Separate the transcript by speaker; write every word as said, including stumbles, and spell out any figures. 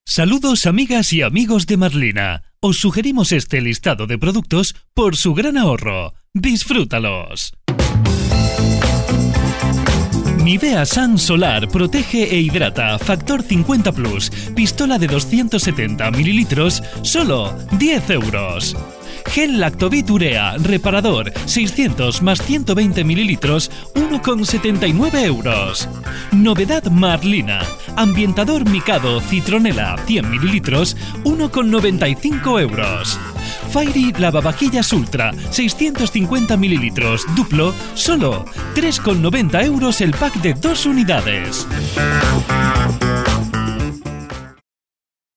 Speaker 1: Saludos amigas y amigos de Marlina. Os sugerimos este listado de productos por su gran ahorro. ¡Disfrútalos! Nivea Sun Solar protege e hidrata Factor cincuenta plus, pistola de doscientos setenta mililitros, solo diez euros. Gel Lactovit Urea reparador seiscientos más ciento veinte mililitros, uno con setenta y nueve euros. Novedad Marlina, ambientador Mikado Citronela cien mililitros, uno con noventa y cinco euros. Fairy lavavajillas Ultra seiscientos cincuenta mililitros duplo, solo tres con noventa euros el pack de dos unidades.